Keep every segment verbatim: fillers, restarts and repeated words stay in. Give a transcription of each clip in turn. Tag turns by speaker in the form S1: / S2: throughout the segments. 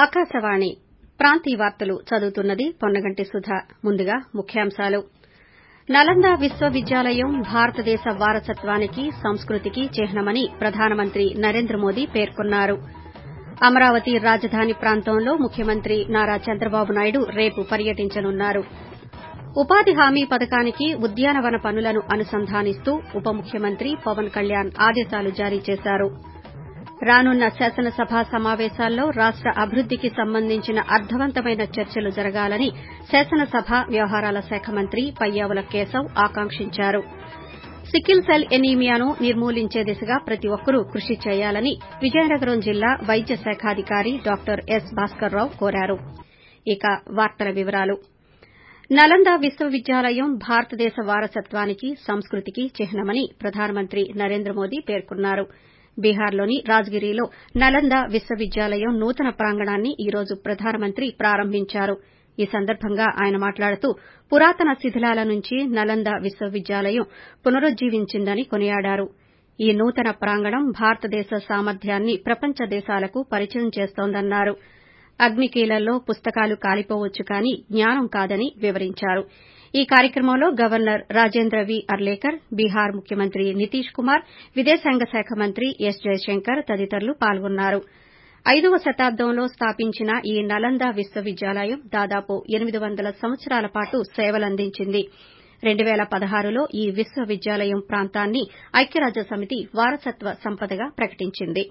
S1: ఆకాశవాణి ప్రాంతీయ వార్తలు చదువుతున్నది పొన్నగంటి సుధ. ముందుగా ముఖ్యాంశాలు. నలంద విశ్వవిద్యాలయం భారతదేశ వారసత్వానికి, సంస్కృతికి చిహ్నమని ప్రధానమంత్రి నరేంద్ర మోదీ పేర్కొన్నారు. అమరావతి రాజధాని ప్రాంతంలో ముఖ్యమంత్రి నారా చంద్రబాబు నాయుడు రేపు పర్యటించనున్నారు. ఉపాధి హామీ పథకానికి ఉద్యానవన పనులను అనుసంధానిస్తూ ఉప ముఖ్యమంత్రి పవన్ కళ్యాణ్ ఆదేశాలు జారీ చేశారు. రానున్న శాసనసభ సమావేశాల్లో రాష్ట అభివృద్దికి సంబంధించిన అర్దవంతమైన చర్చలు జరగాలని శాసనసభ వ్యవహారాల శాఖ మంత్రి పయ్యావుల కేశవ్ ఆకాంక్షించారు. సికిల్ సెల్ ఎనీమియాను నిర్మూలించే దిశగా ప్రతి ఒక్కరూ కృషి చేయాలని విజయనగరం జిల్లా వైద్య శాఖాధికారి డాక్టర్ ఎస్ భాస్కర్రావు కోరారు. ఇక వార్తల వివరాలు. నలంద విశ్వవిద్యాలయం భారతదేశ వారసత్వానికి, సంస్కృతికి చిహ్నమని ప్రధానమంత్రి నరేంద్ర మోదీ పేర్కొన్నారు. బీహార్లోని రాజ్గిరిలో నలంద విశ్వవిద్యాలయం నూతన ప్రాంగణాన్ని ఈ రోజు ప్రధానమంత్రి ప్రారంభించారు. ఈ సందర్భంగా ఆయన మాట్లాడుతూ పురాతన శిథిలాల నుంచి నలంద విశ్వవిద్యాలయం పునరుజ్జీవించిందని కొనియాడారు. ఈ నూతన ప్రాంగణం భారతదేశ సామర్థ్యాన్ని ప్రపంచ దేశాలకు పరిచయం చేస్తోందన్నారు. అగ్నికీలల్లో పుస్తకాలు కాలిపోవచ్చు కానీ జ్ఞానం కాదని వివరించారు. ఈ కార్యక్రమంలో గవర్నర్ రాజేంద్ర వి అర్లేకర్, బీహార్ ముఖ్యమంత్రి నితీష్ కుమార్, విదేశాంగ శాఖ మంత్రి ఎస్ జయశంకర్ తదితరులు పాల్గొన్నారు. ఐదవ శతాబ్దంలో స్థాపించిన ఈ నలంద విశ్వవిద్యాలయం దాదాపు ఎనిమిది వందల సంవత్సరాల పాటు సేవలందించింది. రెండు పేల పదహారులో ఈ విశ్వవిద్యాలయం ప్రాంతాన్ని ఐక్యరాజ్యసమితి వారసత్వ సంపదగా ప్రకటించింది.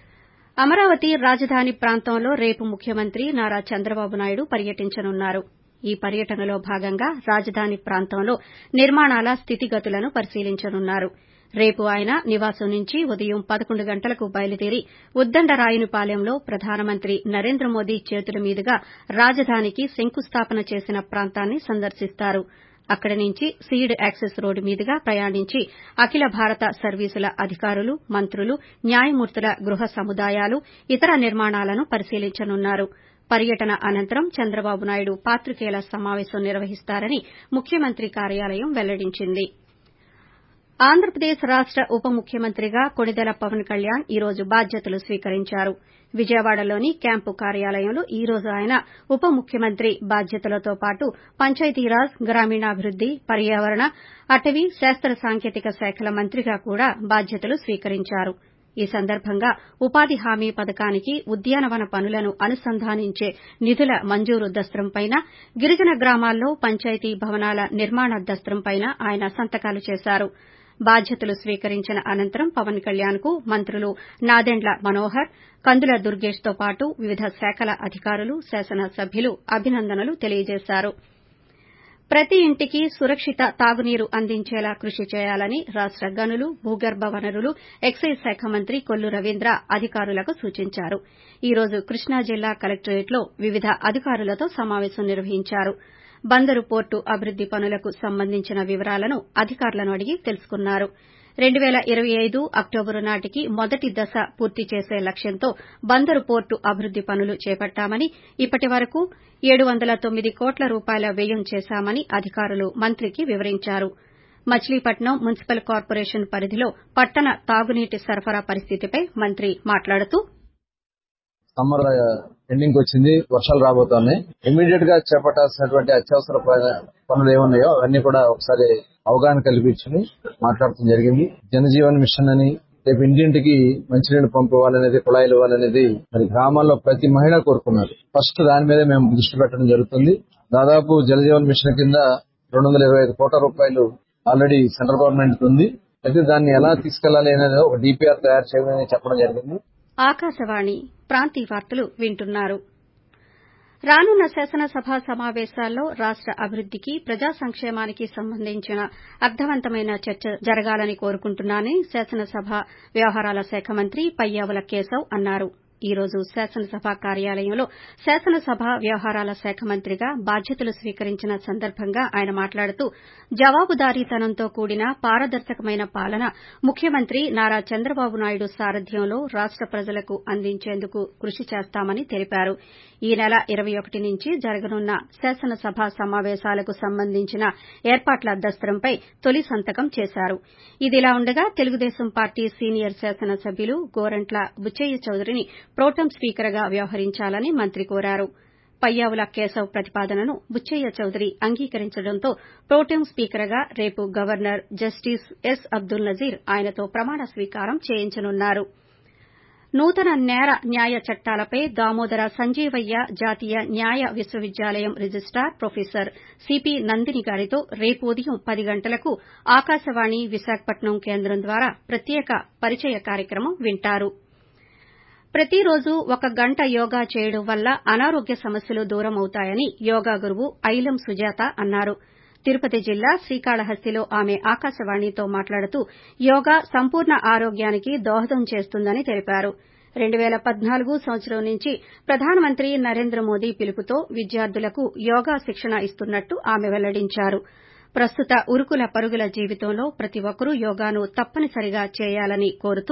S1: అమరావతి రాజధాని ప్రాంతంలో రేపు ముఖ్యమంత్రి నారా చంద్రబాబు నాయుడు పర్యటించనున్నారు. ఈ పర్యటనలో భాగంగా రాజధాని ప్రాంతంలో నిర్మాణాల స్థితిగతులను పరిశీలించనున్నారు. రేపు ఆయన నివాసం నుంచి ఉదయం పదకొండు గంటలకు బయలుదేరి ఉద్దండరాయునిపాలెంలో ప్రధానమంత్రి నరేంద్ర మోదీ చేతుల మీదుగా రాజధానికి శంకుస్థాపన చేసిన ప్రాంతాన్ని సందర్శిస్తారు. అక్కడి నుంచి సీడ్ యాక్సెస్ రోడ్డు మీదుగా ప్రయాణించి అఖిల భారత సర్వీసుల అధికారులు, మంత్రులు, న్యాయమూర్తుల గృహ సముదాయాలు, ఇతర నిర్మాణాలను పరిశీలించనున్నారు. పర్యటన అనంతరం చంద్రబాబు నాయుడు పాత్రికేయుల సమావేశం నిర్వహిస్తారని ముఖ్యమంత్రి కార్యాలయం వెల్లడించింది. ఆంధ్రప్రదేశ్ రాష్ట ఉప ముఖ్యమంత్రిగా కొణిదెల పవన్ కళ్యాణ్ ఈ రోజు బాధ్యతలు స్వీకరించారు. విజయవాడలోని క్యాంపు కార్యాలయంలో ఈ రోజు ఆయన ఉప ముఖ్యమంత్రి బాధ్యతలతో పాటు పంచాయతీరాజ్, గ్రామీణాభివృద్ది, పర్యావరణ, అటవీ, శాస్త్ర సాంకేతిక శాఖల మంత్రిగా కూడా బాధ్యతలు స్వీకరించారు. ఈ సందర్భంగా ఉపాధి హామీ పథకానికి ఉద్యానవన పనులను అనుసంధానించే నిధుల మంజూరు దస్త్రంపైన, గిరిజన గ్రామాల్లో పంచాయతీ భవనాల నిర్మాణ దస్త్రంపైన ఆయన సంతకాలు చేశారు. బాధ్యతలు స్వీకరించిన అనంతరం పవన్ కళ్యాణ్ కు మంత్రులు నాదెండ్ల మనోహర్, కందుల దుర్గేష్తో పాటు వివిధ శాఖల అధికారులు, శాసనసభ్యులు అభినందనలు తెలియజేశారు. ప్రతి ఇంటికి సురక్షిత తాగునీరు అందించేలా కృషి చేయాలని రాష్ట గనులు, భూగర్భ వనరులు, ఎక్సైజ్ శాఖ మంత్రి కొల్లు రవీంద్ర అధికారులకు సూచించారు. ఈ రోజు కృష్ణా జిల్లా కలెక్టరేట్లో వివిధ అధికారులతో సమావేశం నిర్వహించారు. బందరు పోర్టు అభివృద్ది పనులకు సంబంధించిన వివరాలను అధికారులను అడిగి తెలుసుకున్నారు. రెండు పేల ఇరవై ఐదు అక్టోబరు నాటికి మొదటి దశ పూర్తి చేసే లక్ష్యంతో బందరు పోర్టు అభివృద్ది పనులు చేపట్టామని, ఇప్పటి వరకు ఏడు వందల తొమ్మిది కోట్ల రూపాయల వ్యయం చేశామని అధికారులు మంత్రికి వివరించారు. మచిలీపట్నం మున్సిపల్ కార్పొరేషన్ పరిధిలో పట్టణ తాగునీటి సరఫరా పరిస్థితిపై మంత్రి మాట్లాడుతూ
S2: సమ్మర్ ఎండింగ్ వచ్చింది, వర్షాలు రాబోతున్నాయి. ఇమీడియట్ గా చేపట్టాల్సినటువంటి అత్యవసర పనులు ఏమున్నాయో అవన్నీ కూడా ఒకసారి అవగాహన కల్పించుకుని మాట్లాడటం జరిగింది. జనజీవన్ మిషన్ అని రేపు ఇంటింటికి మంచినీళ్ళు పంపివ్వాలనేది, కుళాయిలు ఇవ్వాలనేది మరి గ్రామాల్లో ప్రతి మహిళ కోరుకున్నారు. ఫస్ట్ దాని మీదే మేము దృష్టి పెట్టడం జరుగుతుంది. దాదాపు జలజీవన్ మిషన్ కింద రెండు వందల ఇరవై ఐదు కోట్ల రూపాయలు ఆల్రెడీ సెంట్రల్ గవర్నమెంట్ ఉంది. అయితే దాన్ని ఎలా తీసుకెళ్లాలి అనేది ఒక డిపిఆర్ తయారు చేయమని చెప్పడం జరిగింది.
S1: ఆకాశవాణి ప్రాంతీయ వార్తలు వింటున్నారు. రానున్న శాసనసభ సమావేశాల్లో రాష్ట అభివృద్దికి, ప్రజా సంక్షేమానికి సంబంధించిన అర్దవంతమైన చర్చ జరగాలని కోరుకుంటున్నానని శాసనసభ వ్యవహారాల శాఖ మంత్రి పయ్యావుల కేశవ్ అన్నారు. ఈ రోజు శాసనసభ కార్యాలయంలో శాసనసభ వ్యవహారాల శాఖ మంత్రిగా బాధ్యతలు స్వీకరించిన సందర్భంగా ఆయన మాట్లాడుతూ జవాబుదారీతనంతో కూడిన పారదర్శకమైన పాలన ముఖ్యమంత్రి నారా చంద్రబాబు నాయుడు సారథ్యంలో రాష్ట ప్రజలకు అందించేందుకు కృషి చేస్తామని తెలిపారు. ఈ నెల ఇరవై ఒకటి నుంచి జరగనున్న శాసనసభ సమావేశాలకు సంబంధించిన ఏర్పాట్ల దస్త్రంపై తొలి సంతకం చేశారు. ఇదిలా ఉండగా తెలుగుదేశం పార్టీ సీనియర్ శాసనసభ్యులు గోరంట్ల బుచ్చయ్య చౌదరిని ప్రోటెం స్పీకర్గా వ్యవహరించాలని మంత్రి కోరారు. పయ్యావుల కేశవ్ ప్రతిపాదనను బుచ్చయ్య చౌదరి అంగీకరించడంతో ప్రోటెం స్పీకర్గా రేపు governor justice S Abdul Nazeer ఆయనతో ప్రమాణ స్వీకారం చేయించనున్నారు. నూతన నేర న్యాయ చట్టాలపై దామోదర సంజీవయ్య జాతీయ న్యాయ విశ్వవిద్యాలయం రిజిస్టార్ ప్రొఫెసర్ సిపి నందిని గారితో రేపు ఉదయం పది గంటలకు ఆకాశవాణి విశాఖపట్నం కేంద్రం ద్వారా ప్రత్యేక పరిచయ కార్యక్రమం వింటారు. ప్రతిరోజు ఒక గంట యోగా చేయడం వల్ల అనారోగ్య సమస్యలు దూరమవుతాయని యోగా గురువు ఐలం సుజాత అన్నారు. తిరుపతి జిల్లా శ్రీకాళహస్తిలో ఆమె ఆకాశవాణితో మాట్లాడుతూ యోగా సంపూర్ణ ఆరోగ్యానికి దోహదం చేస్తుందని తెలిపారు. రెండు పేల పద్నాలుగు సంవత్సరం నుంచి ప్రధానమంత్రి నరేంద్ర మోదీ పిలుపుతో విద్యార్థులకు యోగా శిక్షణ ఇస్తున్నట్టు ఆమె వెల్లడించారు. ప్రస్తుత ఉరుకుల పరుగుల జీవితంలో ప్రతి ఒక్కరూ యోగాను తప్పనిసరిగా చేయాలని కోరుతూ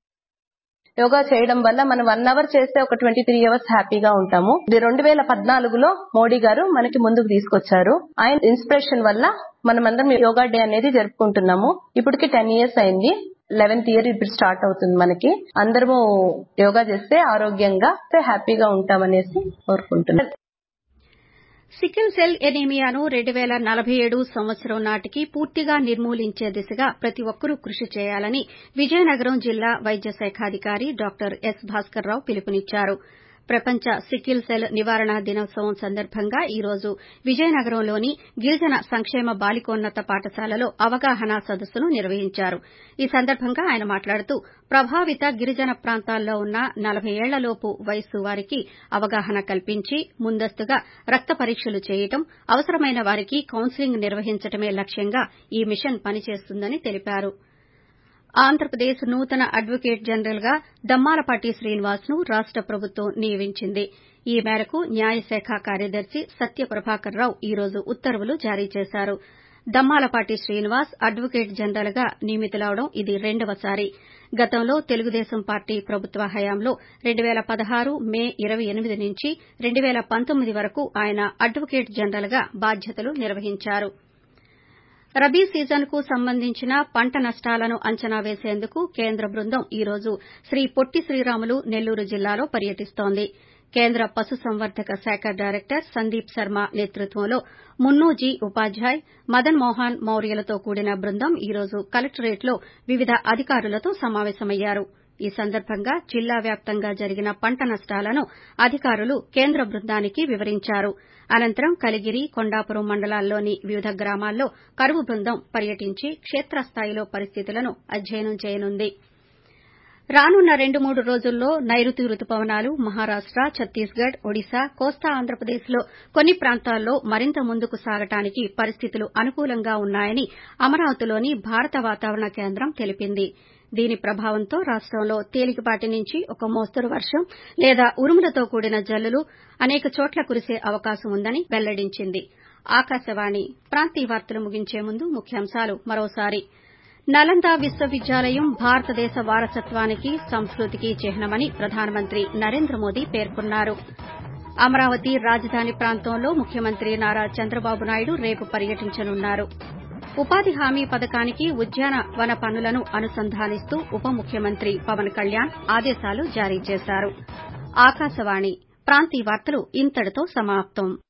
S3: యోగా చేయడం వల్ల మనం వన్ అవర్ చేస్తే ఒక ట్వంటీ త్రీ అవర్స్ హ్యాపీగా ఉంటాము. ఇది రెండు వేల పద్నాలుగులో మోడీ గారు మనకి ముందుకు తీసుకొచ్చారు. ఆయన ఇన్స్పిరేషన్ వల్ల మనమందరం యోగా డే అనేది జరుపుకుంటున్నాము. ఇప్పటికి టెన్ ఇయర్స్ అయింది. లెవెన్త్ ఇయర్ ఇప్పుడు స్టార్ట్ అవుతుంది. మనకి అందరము యోగా చేస్తే ఆరోగ్యంగా హ్యాపీగా ఉంటామనేసి కోరుకుంటున్నాం.
S1: సికిల్ సెల్ ఎనీమియాను రెండు పేల నలభై ఏడు సంవత్సరం నాటికి పూర్తిగా నిర్మూలించే దిశగా ప్రతి ఒక్కరూ కృషి చేయాలని విజయనగరం జిల్లా వైద్య శాఖాధికారి డాక్టర్ ఎస్ భాస్కర్రావు పిలుపునిచ్చారు. ప్రపంచ సికిల్ సెల్ నివారణ దినోత్సవం సందర్భంగా ఈ రోజు విజయనగరంలోని గిరిజన సంక్షేమ బాలికోన్నత పాఠశాలలో అవగాహన సదస్సును నిర్వహించారు. ఈ సందర్భంగా ఆయన మాట్లాడుతూ ప్రభావిత గిరిజన ప్రాంతాల్లో ఉన్న నలభై ఏళ్లలోపు వయస్సు వారికి అవగాహన కల్పించి ముందస్తుగా రక్త పరీక్షలు చేయడం, అవసరమైన వారికి కౌన్సిలింగ్ నిర్వహించడమే లక్ష్యంగా ఈ మిషన్ పనిచేస్తుందని తెలిపారు. ఆంధ్రప్రదేశ్ నూతన అడ్వకేట్ జనరల్ గా దమ్మాలపాటి శ్రీనివాస్ ను రాష్ట ప్రభుత్వం నియమించింది. ఈ మేరకు న్యాయశాఖ కార్యదర్శి సత్య ప్రభాకర్ రావు ఈ రోజు ఉత్తర్వులు జారీ చేశారు. దమ్మాలపాటి శ్రీనివాస్ అడ్వకేట్ జనరల్ గా నియమితులవడం ఇది రెండవసారి. గతంలో తెలుగుదేశం పార్టీ ప్రభుత్వ హయాంలో రెండు పేల పదహారు మే ఇరవై ఎనిమిది నుంచి రెండు పేల పంతొమ్మిది వరకు ఆయన అడ్వకేట్ జనరల్ గా బాధ్యతలు నిర్వహించారు. రబీ సీజన్కు సంబంధించిన పంట నష్టాలను అంచనా వేసేందుకు కేంద్ర బృందం ఈ రోజు శ్రీ పొట్టి శ్రీరాములు నెల్లూరు జిల్లాలో పర్యటిస్తోంది. కేంద్ర పశుసంవర్ధక శాఖ డైరెక్టర్ సందీప్ శర్మ నేతృత్వంలో మున్నూజీ ఉపాధ్యాయ్, మదన్ మోహన్ మౌర్యలతో కూడిన బృందం ఈ రోజు కలెక్టరేట్లో వివిధ అధికారులతో సమావేశమయ్యారు. ఈ సందర్భంగా జిల్లా వ్యాప్తంగా జరిగిన పంట నష్టాలను అధికారులు కేంద్ర బృందానికి వివరించారు. అనంతరం కలిగిరి, కొండాపురం మండలాల్లోని వివిధ గ్రామాల్లో కరువు బృందం పర్యటించి క్షేత్రస్థాయిలో పరిస్థితులను అధ్యయనం చేయనుంది. రానున్న రెండు మూడు రోజుల్లో నైరుతి రుతుపవనాలు మహారాష్ట, ఛత్తీస్గఢ్, ఒడిశా, కోస్తా ఆంధ్రప్రదేశ్లో కొన్ని ప్రాంతాల్లో మరింత ముందుకు సాగటానికి పరిస్థితులు అనుకూలంగా ఉన్నాయని అమరావతిలోని భారత వాతావరణ కేంద్రం తెలిపింది. దీని ప్రభావంతో రాష్టంలో తేలికపాటి నుంచి ఒక మోస్తరు వర్షం లేదా ఉరుములతో కూడిన జల్లులు అనేక చోట్ల కురిసే అవకాశం ఉందని వెల్లడించింది. ఆకాశవాణి ప్రాంతీయ వార్తలు ముగించే ముందు ముఖ్యాంశాలు మరోసారి. నలంద విశ్వవిద్యాలయం భారతదేశ వారసత్వానికి, సంస్కృతికి చిహ్నమని ప్రధానమంత్రి నరేంద్ర మోదీ పేర్కొన్నారు. అమరావతి రాజధాని ప్రాంతంలో ముఖ్యమంత్రి నారా చంద్రబాబు నాయుడు రేపు పర్యటించనున్నారు. ఉపాధి హామీ పథకానికి ఉద్యాన వన పనులను అనుసంధానిస్తూ ఉప ముఖ్యమంత్రి పవన్ కళ్యాణ్ ఆదేశాలు జారీ చేశారు. ఆకాశవాణి ప్రాంతీయ వార్తలు ఇంతటితో సమాప్తం.